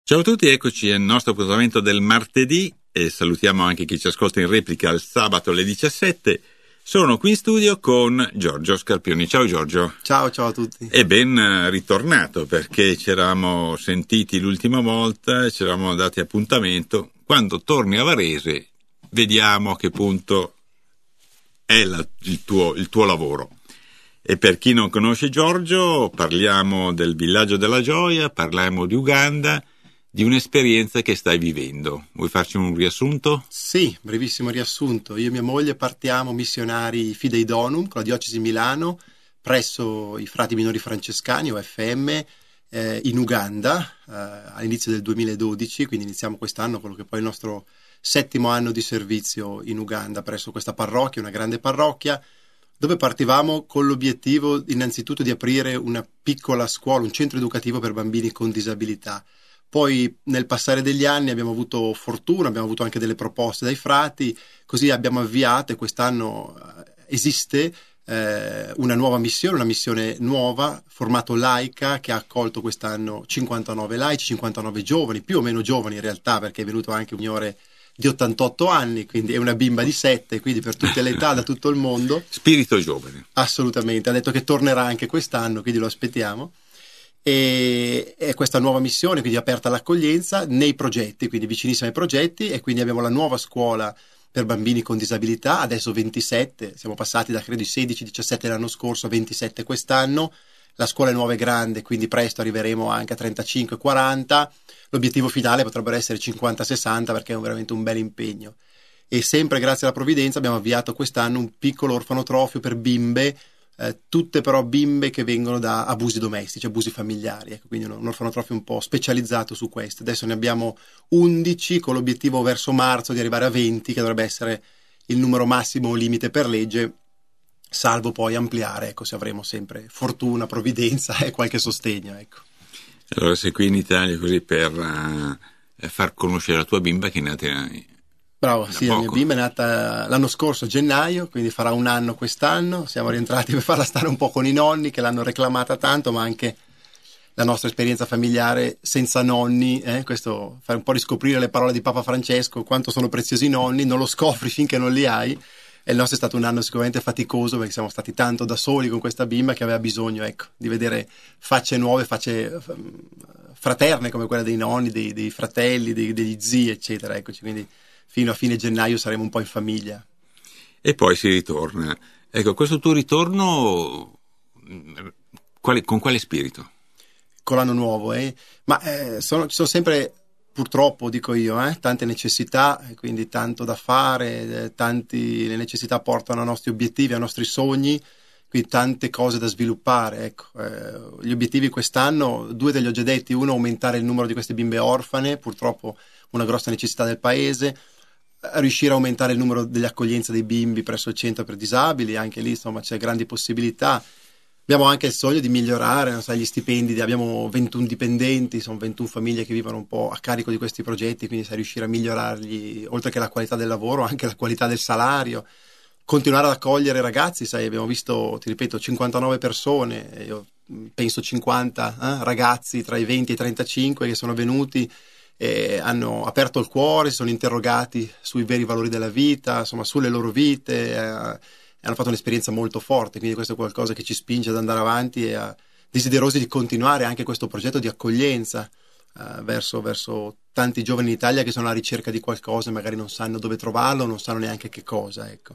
Ciao a tutti, eccoci al nostro appuntamento del martedì e salutiamo anche chi ci ascolta in replica il sabato alle 17. Sono qui in studio con Giorgio Scarpioni. Ciao Giorgio. Ciao a tutti. E ben ritornato, perché ci eravamo sentiti l'ultima volta e ci eravamo dati appuntamento. Quando torni a Varese vediamo a che punto è il tuo lavoro. E per chi non conosce Giorgio, parliamo del Villaggio della Gioia, parliamo di Uganda, di un'esperienza che stai vivendo. Vuoi farci un riassunto? Sì, brevissimo riassunto. Io e mia moglie partiamo missionari Fidei Donum con la diocesi di Milano presso i frati minori francescani o FM in Uganda all'inizio del 2012, quindi iniziamo quest'anno quello che poi è il nostro 7° anno di servizio in Uganda presso questa parrocchia, una grande parrocchia, dove partivamo con l'obiettivo innanzitutto di aprire una piccola scuola, un centro educativo per bambini con disabilità. Poi nel passare degli anni abbiamo avuto fortuna, abbiamo avuto anche delle proposte dai frati, così abbiamo avviato e quest'anno esiste una nuova missione, una missione nuova, formato laica, che ha accolto quest'anno 59 laici, 59 giovani, più o meno giovani in realtà, perché è venuto anche un signore di 88 anni, quindi è una bimba di 7, quindi per tutte le età, da tutto il mondo. Spirito giovane. Assolutamente, ha detto che tornerà anche quest'anno, quindi lo aspettiamo. E questa nuova missione, quindi aperta all'accoglienza nei progetti, quindi vicinissima ai progetti, e quindi abbiamo la nuova scuola per bambini con disabilità, adesso 27, siamo passati da credo i 16-17 l'anno scorso a 27 quest'anno. La scuola è nuova e grande, quindi presto arriveremo anche a 35-40, l'obiettivo finale potrebbero essere 50-60 perché è veramente un bel impegno. E sempre grazie alla provvidenza abbiamo avviato quest'anno un piccolo orfanotrofio per bimbe, tutte però bimbe che vengono da abusi domestici, abusi familiari, ecco, quindi un orfanotrofio un po' specializzato su questo. Adesso ne abbiamo 11 con l'obiettivo verso marzo di arrivare a 20, che dovrebbe essere il numero massimo limite per legge, salvo poi ampliare, ecco, se avremo sempre fortuna, provvidenza e qualche sostegno, ecco. Allora sei qui in Italia così per far conoscere la tua bimba che è nata Bravo, sì, la mia bimba è nata l'anno scorso a gennaio, quindi farà un anno quest'anno. Siamo rientrati per farla stare un po' con i nonni che l'hanno reclamata tanto, ma anche la nostra esperienza familiare senza nonni, questo fare un po' riscoprire le parole di Papa Francesco, quanto sono preziosi i nonni, non lo scopri finché non li hai. E il nostro è stato un anno sicuramente faticoso perché siamo stati tanto da soli con questa bimba che aveva bisogno, ecco, di vedere facce nuove, facce fraterne come quella dei nonni, dei fratelli, degli zii, eccetera, eccoci, quindi fino a fine gennaio saremo un po' in famiglia. E poi si ritorna. Ecco, questo tuo ritorno con quale spirito? Con l'anno nuovo, ma ci sono sempre, purtroppo dico io, tante necessità, quindi tanto da fare, le necessità portano ai nostri obiettivi, ai nostri sogni, quindi tante cose da sviluppare, ecco. Gli obiettivi quest'anno, 2 te li ho già detti: uno, aumentare il numero di queste bimbe orfane, purtroppo una grossa necessità del paese, riuscire a aumentare il numero delle accoglienze dei bimbi presso il centro per disabili, anche lì insomma c'è grandi possibilità. Abbiamo anche il sogno di migliorare, non so, gli stipendi, abbiamo 21 dipendenti, sono 21 famiglie che vivono un po' a carico di questi progetti, quindi sai, riuscire a migliorargli, oltre che la qualità del lavoro, anche la qualità del salario, continuare ad accogliere ragazzi, sai, abbiamo visto, ti ripeto, 59 persone, io penso 50 ragazzi tra i 20 e i 35 che sono venuti, hanno aperto il cuore, si sono interrogati sui veri valori della vita, insomma sulle loro vite, hanno fatto un'esperienza molto forte, quindi questo è qualcosa che ci spinge ad andare avanti e desiderosi di continuare anche questo progetto di accoglienza verso tanti giovani in Italia che sono alla ricerca di qualcosa e magari non sanno dove trovarlo, non sanno neanche che cosa, ecco.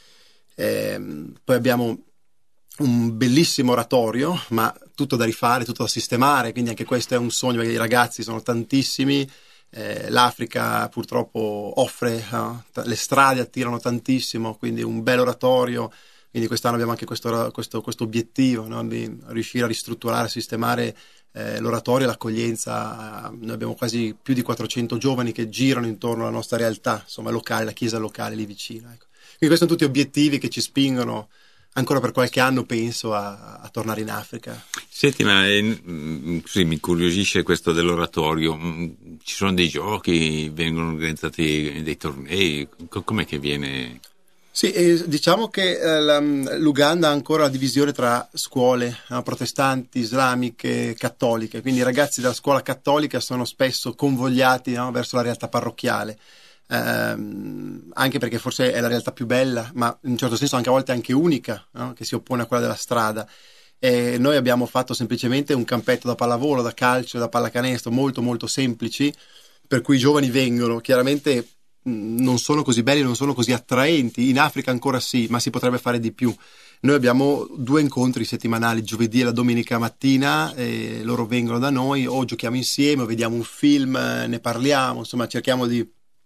Poi abbiamo un bellissimo oratorio, ma tutto da rifare, tutto da sistemare, quindi anche questo è un sogno perché i ragazzi sono tantissimi, l'Africa purtroppo offre, le strade attirano tantissimo, quindi un bel oratorio, quindi quest'anno abbiamo anche questo obiettivo, no? Di riuscire a ristrutturare, a sistemare l'oratorio e l'accoglienza. Noi abbiamo quasi più di 400 giovani che girano intorno alla nostra realtà, insomma locale, la chiesa locale lì vicino, ecco. Quindi questi sono tutti obiettivi che ci spingono ancora per qualche anno, penso, a tornare in Africa. Senti, ma così mi incuriosisce questo dell'oratorio. Ci sono dei giochi, vengono organizzati dei tornei, com'è che viene? Sì, diciamo che l'Uganda ha ancora la divisione tra scuole protestanti, islamiche, cattoliche, quindi i ragazzi della scuola cattolica sono spesso convogliati, no, verso la realtà parrocchiale, anche perché forse è la realtà più bella, ma in un certo senso anche a volte anche unica, no, che si oppone a quella della strada. E noi abbiamo fatto semplicemente un campetto da pallavolo, da calcio, da pallacanestro, molto molto semplici, per cui i giovani vengono. Chiaramente non sono così belli, non sono così attraenti. In Africa ancora sì, ma si potrebbe fare di più. Noi abbiamo 2 incontri settimanali, giovedì e la domenica mattina, e loro vengono da noi, o giochiamo insieme, o vediamo un film, ne parliamo, insomma cerchiamo di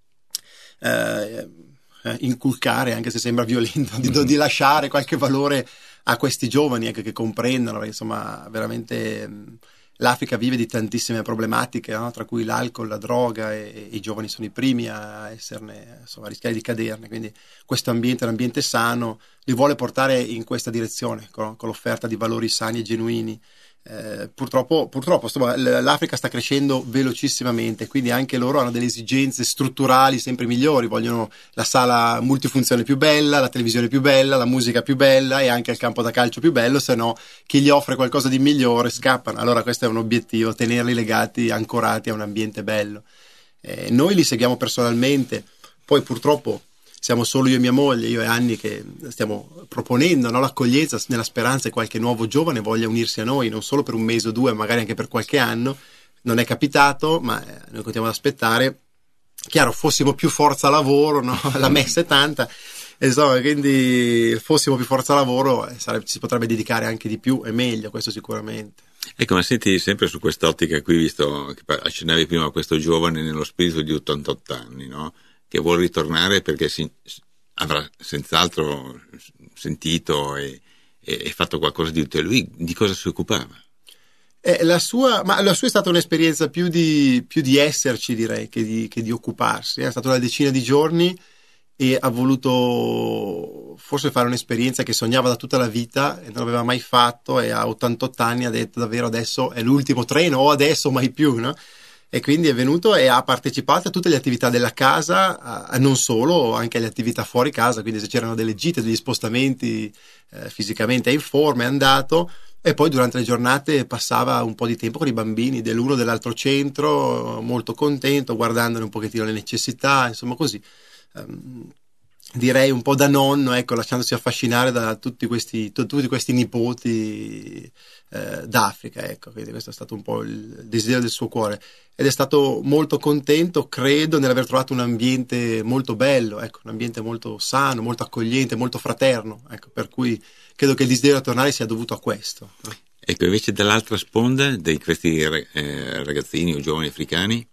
inculcare, anche se sembra violento, di lasciare qualche valore a questi giovani, anche che comprendano, perché insomma veramente l'Africa vive di tantissime problematiche, no? Tra cui l'alcol, la droga, e i giovani sono i primi a esserne, insomma, a rischiare di caderne. Quindi questo ambiente, l'ambiente sano, li vuole portare in questa direzione, con l'offerta di valori sani e genuini. Purtroppo insomma, l'Africa sta crescendo velocissimamente, quindi anche loro hanno delle esigenze strutturali sempre migliori, vogliono la sala multifunzione più bella, la televisione più bella, la musica più bella e anche il campo da calcio più bello, se no chi gli offre qualcosa di migliore scappano. Allora questo è un obiettivo, tenerli legati, ancorati a un ambiente bello. Noi li seguiamo personalmente, poi purtroppo siamo solo io e mia moglie, io e Anni, che stiamo proponendo, no, l'accoglienza, nella speranza che qualche nuovo giovane voglia unirsi a noi, non solo per un mese o 2, magari anche per qualche anno. Non è capitato, ma noi continuiamo ad aspettare. Chiaro, fossimo più forza lavoro, no? La messa è tanta, insomma, quindi fossimo più forza lavoro, si potrebbe dedicare anche di più e meglio, questo sicuramente. Ecco, ma senti, sempre su quest'ottica qui, visto che accennavi prima a questo giovane nello spirito di 88 anni, no? Che vuole ritornare perché avrà senz'altro sentito e fatto qualcosa di utile. Lui di cosa si occupava? La sua è stata un'esperienza più di esserci, direi, che di occuparsi. È stata una decina di giorni e ha voluto forse fare un'esperienza che sognava da tutta la vita e non aveva mai fatto, e a 88 anni ha detto davvero adesso è l'ultimo treno, o adesso mai più, no? E quindi è venuto e ha partecipato a tutte le attività della casa, non solo, anche alle attività fuori casa, quindi se c'erano delle gite, degli spostamenti, fisicamente è in forma, è andato, e poi durante le giornate passava un po' di tempo con i bambini dell'uno o dell'altro centro, molto contento, guardandone un pochettino le necessità, insomma così. Direi un po' da nonno, ecco, lasciandosi affascinare da tutti questi nipoti d'Africa, ecco, quindi questo è stato un po' il desiderio del suo cuore, ed è stato molto contento, credo, nell'aver trovato un ambiente molto bello, ecco, un ambiente molto sano, molto accogliente, molto fraterno, ecco, per cui credo che il desiderio di tornare sia dovuto a questo. Ecco, invece dall'altra sponda di questi ragazzini o giovani africani?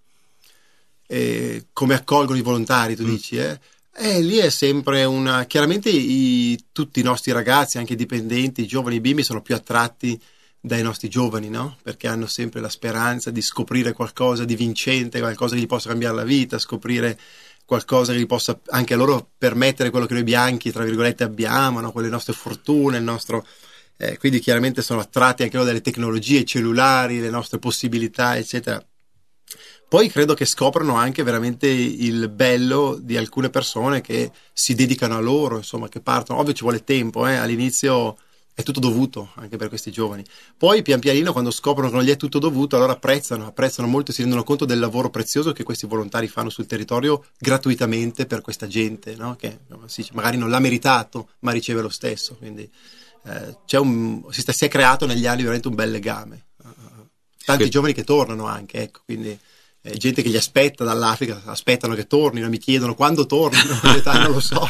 Come accolgono i volontari, tu dici, lì è sempre chiaramente tutti i nostri ragazzi, anche i dipendenti, i giovani, i bimbi, sono più attratti dai nostri giovani, no? Perché hanno sempre la speranza di scoprire qualcosa di vincente, qualcosa che gli possa cambiare la vita, scoprire qualcosa che gli possa anche a loro permettere quello che noi bianchi, tra virgolette, abbiamo, no? Quelle nostre fortune, il nostro... quindi chiaramente sono attratti anche loro dalle tecnologie, i cellulari, le nostre possibilità, eccetera. Poi credo che scoprano anche veramente il bello di alcune persone che si dedicano a loro, insomma, che partono. Ovvio ci vuole tempo, all'inizio è tutto dovuto anche per questi giovani. Poi pian pianino, quando scoprono che non gli è tutto dovuto, allora apprezzano molto e si rendono conto del lavoro prezioso che questi volontari fanno sul territorio gratuitamente per questa gente, no? Che magari non l'ha meritato, ma riceve lo stesso. Quindi si è creato negli anni veramente un bel legame. Tanti giovani che tornano anche, ecco, quindi... gente che li aspetta dall'Africa, aspettano che tornino, mi chiedono quando tornano, non lo so.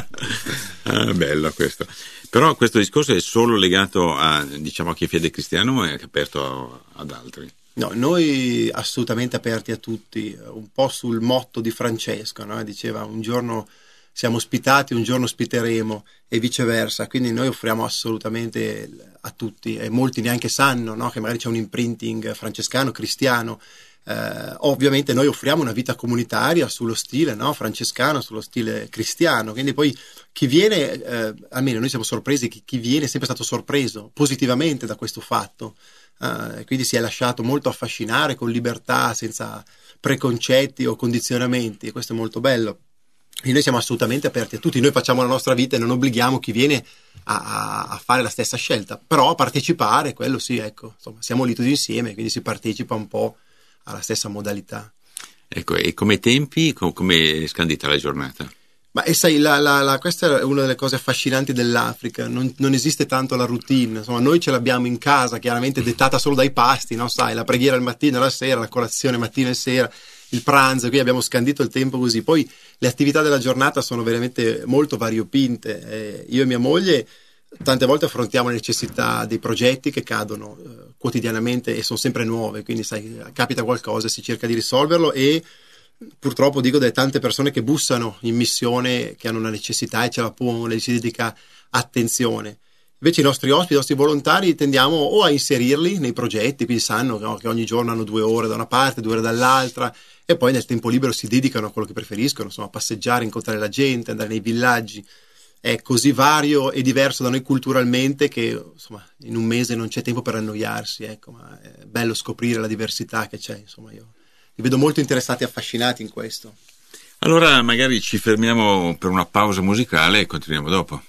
Bello questo. Però questo discorso è solo legato a chi è fede cristiano, o è aperto ad altri? No, noi assolutamente aperti a tutti, un po' sul motto di Francesco, no? Diceva un giorno siamo ospitati, un giorno ospiteremo, e viceversa, quindi noi offriamo assolutamente a tutti, e molti neanche sanno, no? Che magari c'è un imprinting francescano, cristiano. Ovviamente noi offriamo una vita comunitaria sullo stile, no, francescano, sullo stile cristiano, quindi poi chi viene, almeno noi siamo sorpresi, chi viene è sempre stato sorpreso positivamente da questo fatto, quindi si è lasciato molto affascinare con libertà, senza preconcetti o condizionamenti, e questo è molto bello. E noi siamo assolutamente aperti a tutti, noi facciamo la nostra vita e non obblighiamo chi viene a fare la stessa scelta, però a partecipare, quello sì, ecco, insomma, siamo lì tutti insieme, quindi si partecipa un po' alla stessa modalità. Ecco, e come tempi, come è scandita la giornata? Ma e sai, questa è una delle cose affascinanti dell'Africa, non esiste tanto la routine, insomma, noi ce l'abbiamo in casa, chiaramente dettata solo dai pasti, no? Sai, la preghiera al mattino e la sera, la colazione mattina e sera, il pranzo, qui abbiamo scandito il tempo così. Poi le attività della giornata sono veramente molto variopinte. Io e mia moglie tante volte affrontiamo le necessità dei progetti che cadono quotidianamente e sono sempre nuove, quindi sai, capita qualcosa, si cerca di risolverlo e purtroppo dico delle tante persone che bussano in missione, che hanno una necessità e ce la pongono e si dedica attenzione. Invece i nostri ospiti, i nostri volontari tendiamo o a inserirli nei progetti, quindi sanno, no, che ogni giorno hanno 2 ore da una parte, 2 ore dall'altra, e poi nel tempo libero si dedicano a quello che preferiscono, insomma, passeggiare, incontrare la gente, andare nei villaggi. È così vario e diverso da noi culturalmente che insomma in un mese non c'è tempo per annoiarsi, ecco, ma è bello scoprire la diversità che c'è, insomma io li vedo molto interessati e affascinati in questo. Allora magari ci fermiamo per una pausa musicale e continuiamo dopo.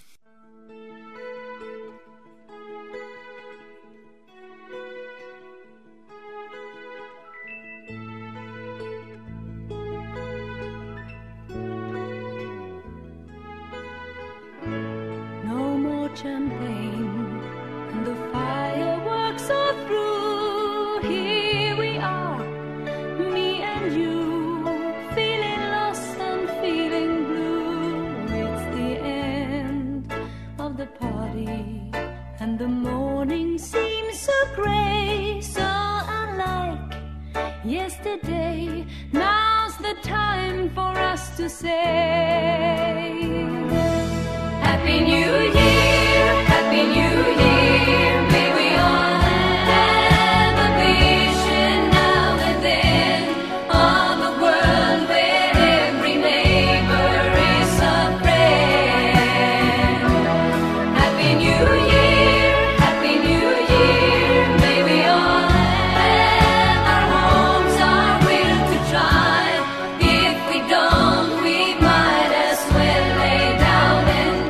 No more champagne and the fireworks are through. Here we are, me and you, feeling lost and feeling blue. It's the end of the party and the morning seems so grey, so unlike yesterday. Now's the time for us to say Happy New Year, Happy New Year. May we all have a vision now and then of a world where every neighbor is a friend. Happy New Year, Happy New Year. May we all have our homes, our will to try. If we don't, we might as well lay down and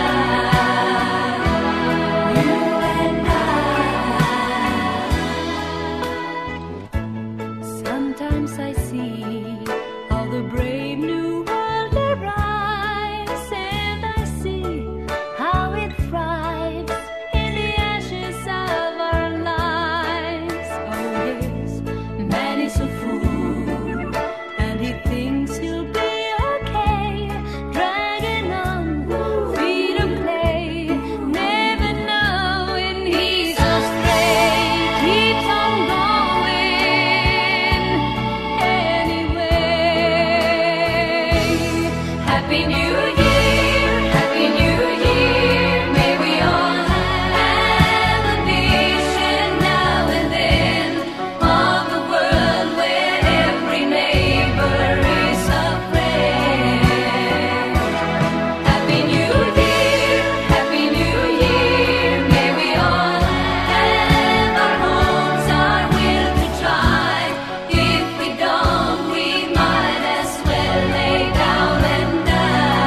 sometimes I see how the brave new world arrives, and I see how it thrives in the ashes of our lives. Oh yes, man is a fool, and he thinks he'll be okay, dragging on feet of clay, never knowing he's astray, keeps on going anyway. Happy New Year, Happy New Year. May we all have a vision now and then of a world where every neighbor is a friend. Happy New Year, Happy New Year. May we all have our homes, our will to try. If we don't, we might as well lay down and die.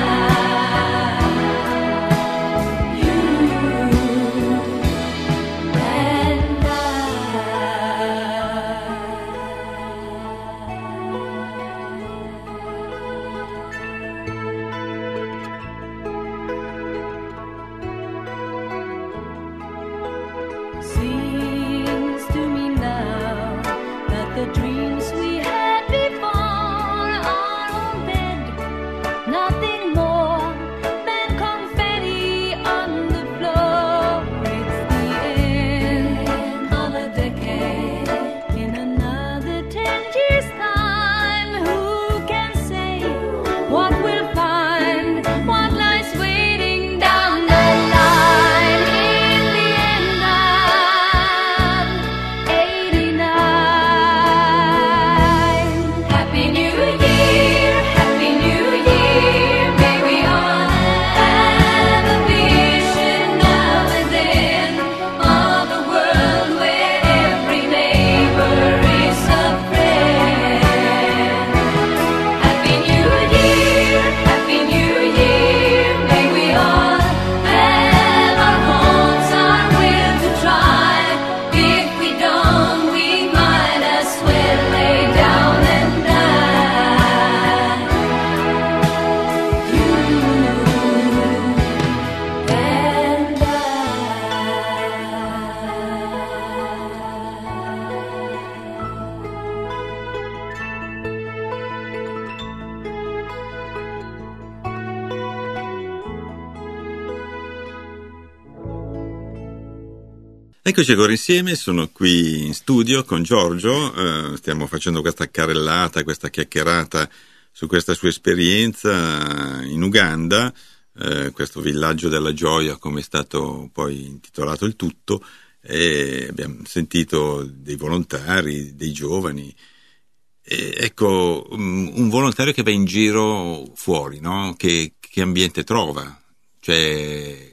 Eccoci ancora insieme, sono qui in studio con Giorgio, stiamo facendo questa carrellata, questa chiacchierata su questa sua esperienza in Uganda, questo villaggio della gioia come è stato poi intitolato il tutto, e abbiamo sentito dei volontari, dei giovani, e ecco, un volontario che va in giro fuori, no? Che ambiente trova? Cioè,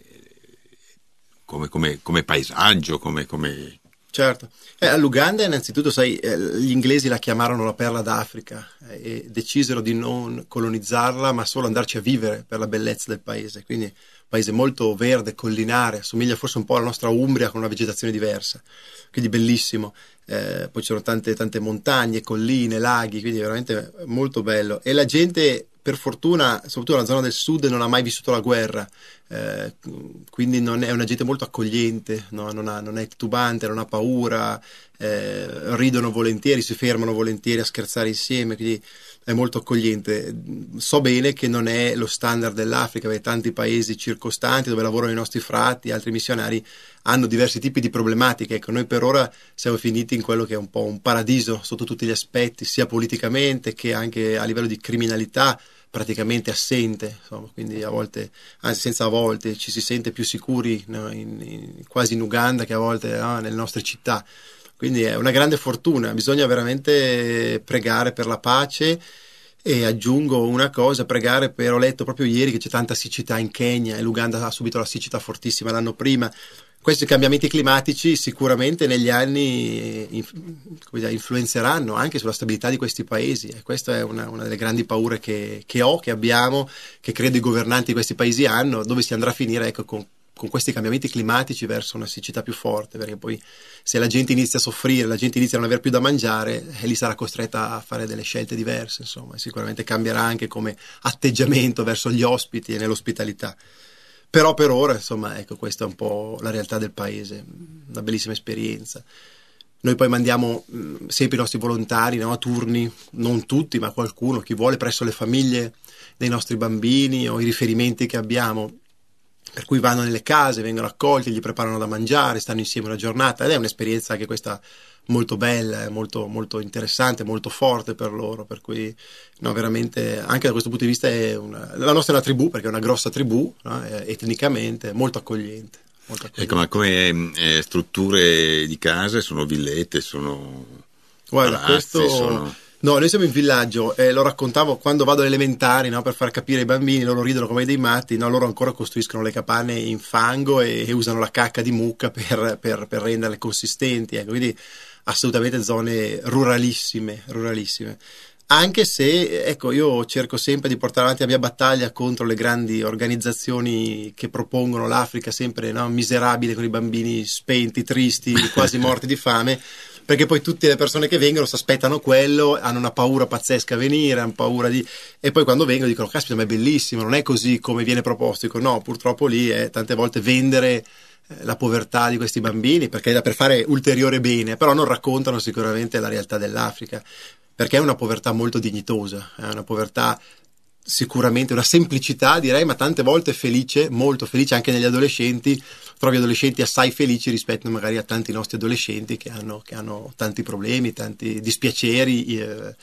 come paesaggio, come... Certo. All'Uganda innanzitutto, sai, gli inglesi la chiamarono la perla d'Africa e decisero di non colonizzarla, ma solo andarci a vivere per la bellezza del paese. Quindi un paese molto verde, collinare, assomiglia forse un po' alla nostra Umbria con una vegetazione diversa. Quindi bellissimo. Poi ci sono tante montagne, colline, laghi, quindi veramente molto bello. E la gente, per fortuna, soprattutto nella zona del sud, non ha mai vissuto la guerra, quindi è una gente molto accogliente, no? Non è titubante, non ha paura, ridono volentieri, si fermano volentieri a scherzare insieme, quindi è molto accogliente. So bene che non è lo standard dell'Africa, perché tanti paesi circostanti dove lavorano i nostri frati, altri missionari, hanno diversi tipi di problematiche. Ecco, noi per ora siamo finiti in quello che è un po' un paradiso sotto tutti gli aspetti, sia politicamente che anche a livello di criminalità praticamente assente, insomma, quindi a volte, anzi senza a volte, ci si sente più sicuri, no, quasi in Uganda che a volte, no, nelle nostre città. Quindi è una grande fortuna, bisogna veramente pregare per la pace. E aggiungo una cosa, pregare ho letto proprio ieri che c'è tanta siccità in Kenya e l'Uganda ha subito la siccità fortissima l'anno prima. Questi cambiamenti climatici sicuramente negli anni influenzeranno anche sulla stabilità di questi paesi, e questa è una delle grandi paure che abbiamo, che credo i governanti di questi paesi hanno, dove si andrà a finire, ecco, con questi cambiamenti climatici verso una siccità più forte, perché poi se la gente inizia a soffrire, la gente inizia a non aver più da mangiare, e lì sarà costretta a fare delle scelte diverse, insomma, e sicuramente cambierà anche come atteggiamento verso gli ospiti e nell'ospitalità. Però per ora, insomma, ecco, questa è un po' la realtà del paese, una bellissima esperienza. Noi poi mandiamo sempre i nostri volontari, no, a turni, non tutti, ma qualcuno, chi vuole, presso le famiglie dei nostri bambini o i riferimenti che abbiamo, per cui vanno nelle case, vengono accolti, gli preparano da mangiare, stanno insieme una giornata, ed è un'esperienza anche questa molto bella, molto, molto interessante, molto forte per loro, per cui no, veramente anche da questo punto di vista la nostra è una tribù, perché è una grossa tribù, no, etnicamente molto accogliente. Molto accogliente. Ecco, ma come strutture di case, sono villette, sono Guarda, palazzi, questo... No, noi siamo in villaggio, lo raccontavo quando vado alle elementari, no, per far capire ai bambini, loro ridono come dei matti, no, loro ancora costruiscono le capanne in fango e usano la cacca di mucca per renderle consistenti, ecco, quindi assolutamente zone ruralissime. Anche se, ecco, io cerco sempre di portare avanti la mia battaglia contro le grandi organizzazioni che propongono l'Africa sempre, no, miserabile, con i bambini spenti, tristi, quasi morti di fame, perché poi tutte le persone che vengono si aspettano quello, hanno una paura pazzesca a venire, hanno paura e poi quando vengono dicono caspita, ma è bellissimo, non è così come viene proposto. Dico no, purtroppo lì è tante volte vendere la povertà di questi bambini, perché è per fare ulteriore bene, però non raccontano sicuramente la realtà dell'Africa, perché è una povertà molto dignitosa, è una povertà sicuramente, una semplicità direi, ma tante volte felice, molto felice anche negli adolescenti. Trovi adolescenti assai felici rispetto magari a tanti nostri adolescenti che hanno tanti problemi, tanti dispiaceri,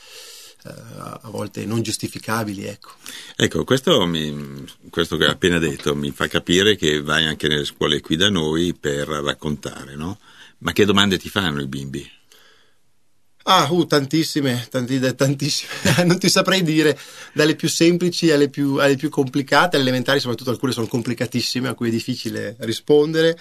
a volte non giustificabili, ecco. Ecco, questo che hai appena detto mi fa capire che vai anche nelle scuole qui da noi per raccontare, no? Ma che domande ti fanno i bimbi? Tantissime, non ti saprei dire, dalle più semplici alle più complicate, alle elementari soprattutto alcune sono complicatissime, a cui è difficile rispondere.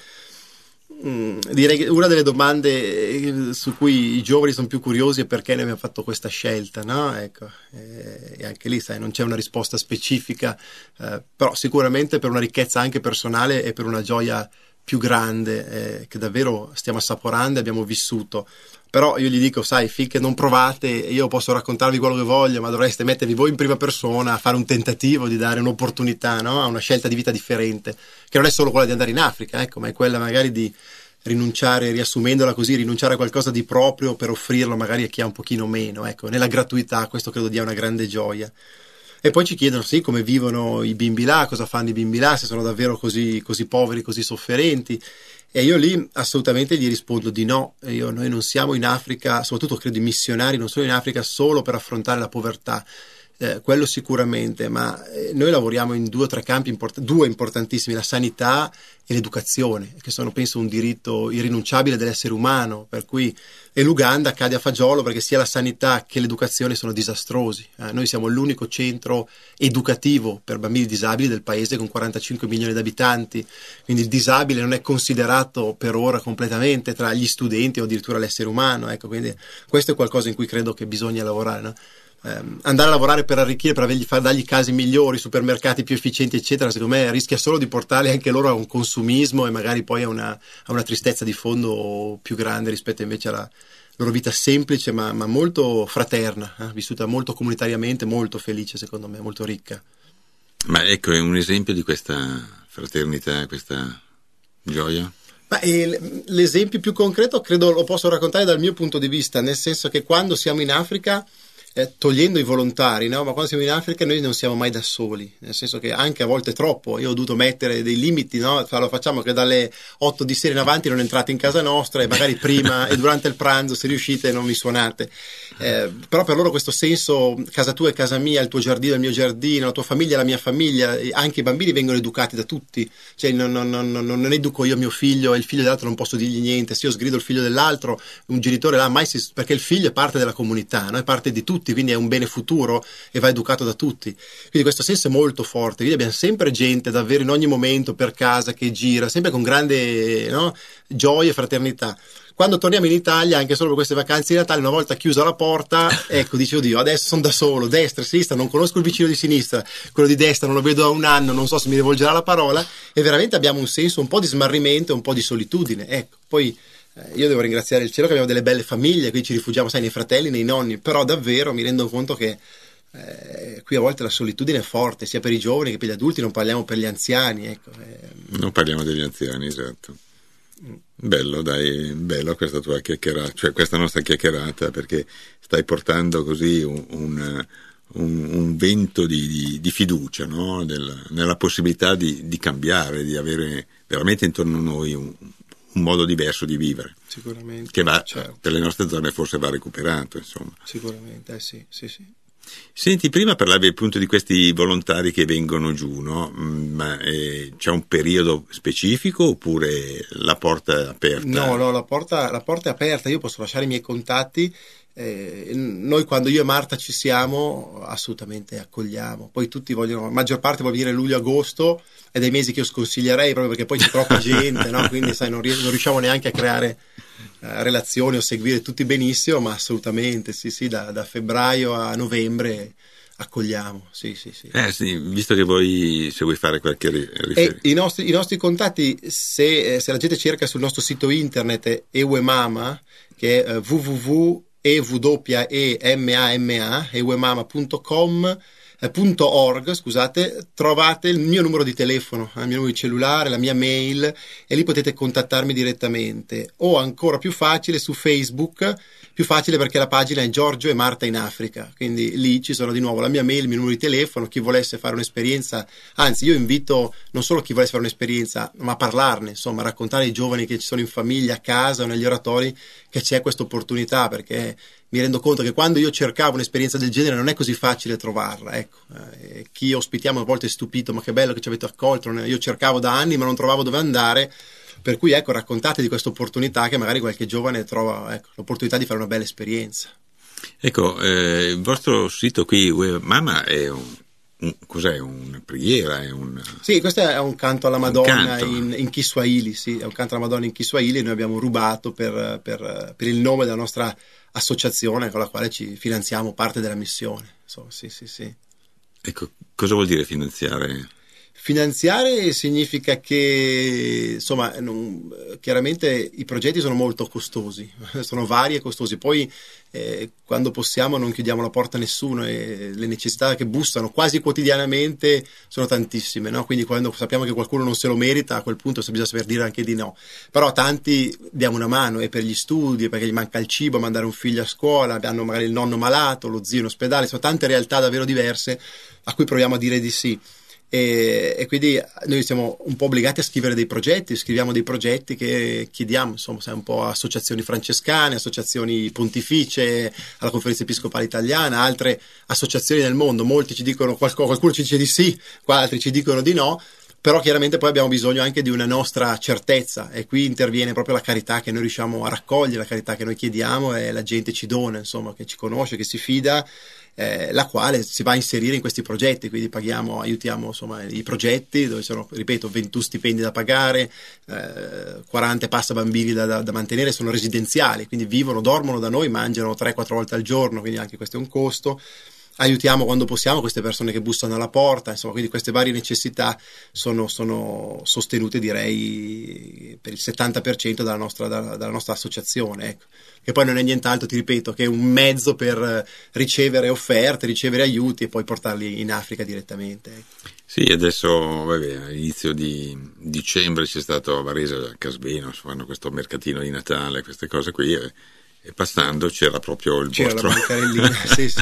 Direi che una delle domande su cui i giovani sono più curiosi è perché ne abbiamo fatto questa scelta, no? Ecco, e anche lì, sai, non c'è una risposta specifica, però sicuramente per una ricchezza anche personale e per una gioia più grande che davvero stiamo assaporando e abbiamo vissuto. Però io gli dico, sai, finché non provate, io posso raccontarvi quello che voglio, ma dovreste mettervi voi in prima persona a fare un tentativo di dare un'opportunità, no? A una scelta di vita differente, che non è solo quella di andare in Africa, ecco, ma è quella magari di rinunciare, riassumendola così, rinunciare a qualcosa di proprio per offrirlo magari a chi ha un pochino meno, ecco, nella gratuità. Questo credo dia una grande gioia. E poi ci chiedono sì, come vivono i bimbi là, cosa fanno i bimbi là, se sono davvero così poveri, così sofferenti. E io lì assolutamente gli rispondo di no. Noi non siamo in Africa, soprattutto credo i missionari non sono in Africa solo per affrontare la povertà. Quello sicuramente, ma noi lavoriamo in 2 o 3 campi due importantissimi, la sanità e l'educazione, che sono penso un diritto irrinunciabile dell'essere umano, per cui e l'Uganda cade a fagiolo perché sia la sanità che l'educazione sono disastrosi. Noi siamo l'unico centro educativo per bambini disabili del paese con 45 milioni di abitanti, quindi il disabile non è considerato per ora completamente tra gli studenti o addirittura l'essere umano, ecco, quindi questo è qualcosa in cui credo che bisogna lavorare, no? Andare a lavorare per arricchire, per dargli case migliori, supermercati più efficienti eccetera, secondo me rischia solo di portarli anche loro a un consumismo e magari poi a una tristezza di fondo più grande rispetto invece alla loro vita semplice ma molto fraterna, vissuta molto comunitariamente, molto felice secondo me, molto ricca. Ma ecco, è un esempio di questa fraternità, questa gioia? Ma l'esempio più concreto credo lo posso raccontare dal mio punto di vista, nel senso che quando siamo in Africa, togliendo i volontari, no? Ma quando siamo in Africa noi non siamo mai da soli, nel senso che anche a volte troppo, io ho dovuto mettere dei limiti, no? Lo facciamo che dalle 8 di sera in avanti non entrate in casa nostra e magari prima e durante il pranzo se riuscite non mi suonate, però per loro questo senso, casa tua è casa mia, il tuo giardino è il mio giardino, la tua famiglia è la mia famiglia, anche i bambini vengono educati da tutti, cioè non educo io mio figlio e il figlio dell'altro non posso dirgli niente, se io sgrido il figlio dell'altro un genitore là mai perché il figlio è parte della comunità, no? È parte di tutti, quindi è un bene futuro e va educato da tutti, quindi questo senso è molto forte, quindi abbiamo sempre gente davvero in ogni momento per casa che gira, sempre con grande, no? Gioia e fraternità. Quando torniamo in Italia, anche solo per queste vacanze di Natale, una volta chiusa la porta, ecco, dice oddio, adesso sono da solo, destra, sinistra, non conosco il vicino di sinistra, quello di destra non lo vedo da un anno, non so se mi rivolgerà la parola, e veramente abbiamo un senso un po' di smarrimento e un po' di solitudine, ecco. Poi io devo ringraziare il cielo che abbiamo delle belle famiglie, qui ci rifugiamo, sai, nei fratelli, nei nonni, però davvero mi rendo conto che qui a volte la solitudine è forte, sia per i giovani che per gli adulti, non parliamo per gli anziani, ecco. Non parliamo degli anziani, esatto. Bello, dai, bello questa tua chiacchierata, cioè questa nostra chiacchierata, perché stai portando così un vento di fiducia, no? Nella possibilità di cambiare, di avere veramente intorno a noi un modo diverso di vivere. Sicuramente. Che va, certo. Per le nostre zone forse va recuperato, insomma. Sicuramente, sì. Senti, prima parlavi appunto di questi volontari che vengono giù, no? Ma c'è un periodo specifico oppure la porta è aperta? No, la porta è aperta, io posso lasciare i miei contatti, noi quando io e Marta ci siamo assolutamente accogliamo, poi tutti vogliono, la maggior parte vuole venire luglio-agosto, è dei mesi che io sconsiglierei proprio perché poi c'è troppa gente, no? Quindi sai, non riusciamo neanche a creare relazioni o seguire tutti benissimo, ma assolutamente sì, da febbraio a novembre accogliamo, sì. Sì, visto che se vuoi fare qualche riferimento. I nostri contatti, se la gente cerca sul nostro sito internet Ewemama, che è ewemama.com.org, scusate, trovate il mio numero di telefono, il mio numero di cellulare, la mia mail, e lì potete contattarmi direttamente, o ancora più facile su Facebook, più facile perché la pagina è Giorgio e Marta in Africa, quindi lì ci sono di nuovo la mia mail, il mio numero di telefono, chi volesse fare un'esperienza, anzi io invito non solo chi volesse fare un'esperienza, ma a parlarne, insomma, a raccontare ai giovani che ci sono in famiglia, a casa o negli oratori, che c'è questa opportunità, perché mi rendo conto che quando io cercavo un'esperienza del genere non è così facile trovarla, ecco. Chi ospitiamo a volte è stupito, ma che bello che ci avete accolto, io cercavo da anni ma non trovavo dove andare, per cui ecco, raccontate di questa opportunità che magari qualche giovane trova, ecco, l'opportunità di fare una bella esperienza. Ecco, il vostro sito qui, Mama, è cos'è? Una preghiera? Sì, questo è un canto alla Madonna in Kiswahili, sì, è un canto alla Madonna in Kiswahili, e noi abbiamo rubato per il nome della nostra associazione con la quale ci finanziamo parte della missione. Insomma, sì. Ecco, cosa vuol dire finanziare? Finanziare significa che, insomma, chiaramente i progetti sono molto costosi, sono vari e costosi. Poi quando possiamo non chiudiamo la porta a nessuno, e le necessità che bussano quasi quotidianamente sono tantissime, no? Quindi quando sappiamo che qualcuno non se lo merita, a quel punto bisogna saper dire anche di no. Però a tanti diamo una mano, e per gli studi, perché gli manca il cibo, mandare un figlio a scuola, hanno magari il nonno malato, lo zio in ospedale, sono tante realtà davvero diverse a cui proviamo a dire di sì. E quindi noi siamo un po' obbligati a scrivere dei progetti, scriviamo dei progetti che chiediamo, insomma, sai, un po' a associazioni francescane, associazioni pontificie, alla Conferenza Episcopale Italiana, altre associazioni nel mondo. Molti ci dicono qualcuno ci dice di sì, altri ci dicono di no. Però chiaramente poi abbiamo bisogno anche di una nostra certezza, e qui interviene proprio la carità che noi riusciamo a raccogliere, la carità che noi chiediamo, e la gente ci dona, insomma, che ci conosce, che si fida, la quale si va a inserire in questi progetti. Quindi aiutiamo insomma i progetti dove sono, ripeto, 21 stipendi da pagare, 40 passa bambini da mantenere, sono residenziali, quindi vivono, dormono da noi, mangiano 3-4 volte al giorno, quindi anche questo è un costo. Aiutiamo quando possiamo queste persone che bussano alla porta, insomma, quindi queste varie necessità sono sostenute, direi, per il 70% dalla nostra associazione, ecco. Che poi non è nient'altro, ti ripeto, che un mezzo per ricevere offerte, ricevere aiuti e poi portarli in Africa direttamente, ecco. Sì, adesso all'inizio di dicembre c'è stato a Varese, a Casbino, fanno questo mercatino di Natale, queste cose qui, e passando c'era proprio il vostro... la bancarellina. sì.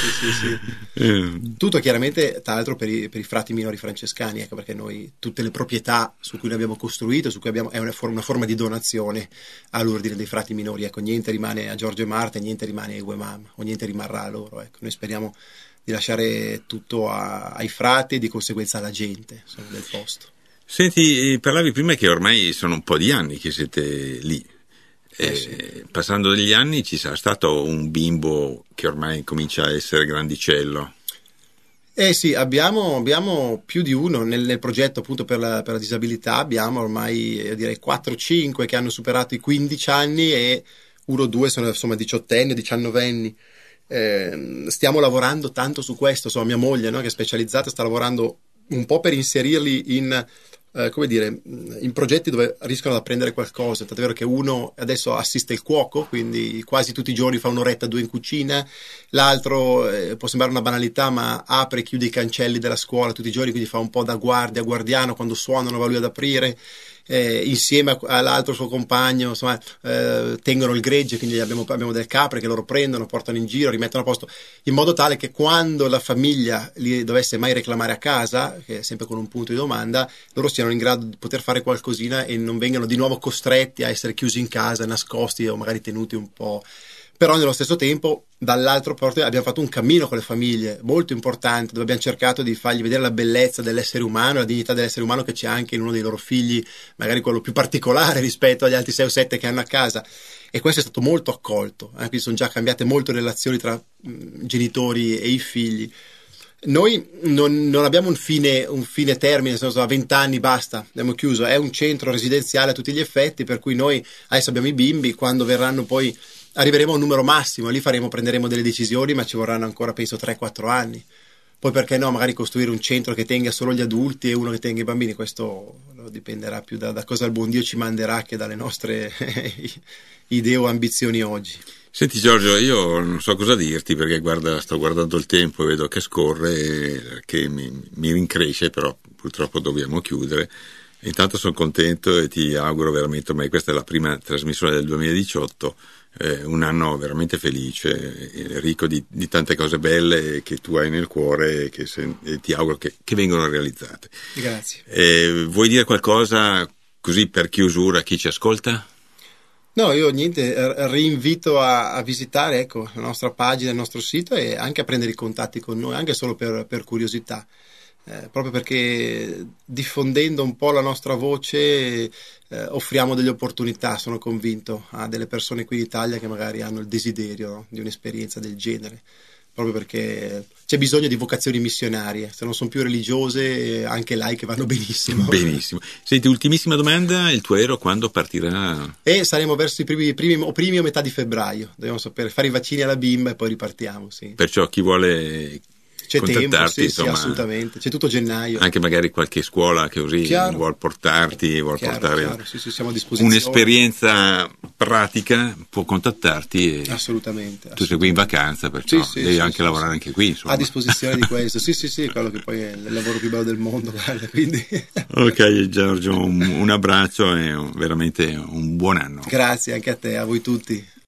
Tutto chiaramente, tra l'altro, per i frati minori francescani, ecco, perché noi tutte le proprietà su cui noi abbiamo costruito, è una forma di donazione all'ordine dei frati minori, ecco. Niente rimane a Giorgio e Marta, niente rimane ai Guemam, o niente rimarrà a loro, ecco. Noi speriamo di lasciare tutto ai frati e di conseguenza alla gente, insomma, del posto. Senti, parlavi prima che ormai sono un po' di anni che siete lì. Sì. Passando degli anni ci sarà stato un bimbo che ormai comincia a essere grandicello. Sì, abbiamo più di uno nel progetto, appunto, per la disabilità. Abbiamo ormai, io direi, 4-5 che hanno superato i 15 anni, e 1 o 2 sono, insomma, 18enni, 19enni. Stiamo lavorando tanto su questo, insomma, mia moglie, no, che è specializzata, sta lavorando un po' per inserirli in progetti dove riescono ad apprendere qualcosa. Tant'è vero che uno adesso assiste il cuoco, quindi quasi tutti i giorni fa un'oretta, 2 in cucina. L'altro, può sembrare una banalità, ma apre e chiude i cancelli della scuola tutti i giorni, quindi fa un po' da guardiano, quando suonano va lui ad aprire. Insieme all'altro suo compagno, insomma, tengono il gregge, quindi abbiamo delle capre che loro prendono, portano in giro, rimettono a posto, in modo tale che quando la famiglia li dovesse mai reclamare a casa, che è sempre con un punto di domanda, loro siano in grado di poter fare qualcosina e non vengano di nuovo costretti a essere chiusi in casa, nascosti o magari tenuti un po'. Però nello stesso tempo, dall'altro parte, abbiamo fatto un cammino con le famiglie molto importante, dove abbiamo cercato di fargli vedere la bellezza dell'essere umano, la dignità dell'essere umano che c'è anche in uno dei loro figli, magari quello più particolare rispetto agli altri 6 o 7 che hanno a casa. E questo è stato molto accolto, quindi sono già cambiate molto le relazioni tra genitori e i figli. Noi non abbiamo un fine termine, nel senso, a 20 anni basta, abbiamo chiuso. È un centro residenziale a tutti gli effetti, per cui noi adesso abbiamo i bimbi, quando verranno poi arriveremo a un numero massimo, lì prenderemo delle decisioni, ma ci vorranno ancora, penso, 3-4 anni. Poi perché no, magari costruire un centro che tenga solo gli adulti e uno che tenga i bambini, questo dipenderà più da cosa il buon Dio ci manderà che dalle nostre idee o ambizioni oggi. Senti Giorgio, io non so cosa dirti, perché sto guardando il tempo e vedo che scorre, che mi rincresce, però purtroppo dobbiamo chiudere. Intanto sono contento e ti auguro veramente, ormai questa è la prima trasmissione del 2018, un anno veramente felice, ricco di tante cose belle che tu hai nel cuore e ti auguro che vengano realizzate. Grazie. Vuoi dire qualcosa così per chiusura a chi ci ascolta? No, io niente, rinvito a visitare, ecco, la nostra pagina, il nostro sito, e anche a prendere i contatti con noi, anche solo per curiosità. Proprio perché diffondendo un po' la nostra voce offriamo delle opportunità, sono convinto, a delle persone qui in Italia che magari hanno il desiderio, no, di un'esperienza del genere, proprio perché c'è bisogno di vocazioni missionarie, se non sono più religiose, anche laiche vanno benissimo. Benissimo. Senti, ultimissima domanda, il tuo aereo quando partirà? Saremo verso i primi o metà di febbraio, dobbiamo fare i vaccini alla bimba e poi ripartiamo, sì. Perciò chi vuole C'è tempo, contattarti, sì, insomma, assolutamente. C'è tutto gennaio. anche magari qualche scuola che così Chiaro. vuol portare Chiaro. Sì, siamo a disposizione. un'esperienza pratica, può contattarti e Assolutamente. tu sei qui in vacanza, perciò Sì, devi sì, anche sì, lavorare sì. anche qui, insomma. A disposizione di questo. Sì, è quello che poi è il lavoro più bello del mondo, guarda, quindi. Ok Giorgio, un abbraccio e veramente un buon anno. Grazie anche a te, a voi tutti.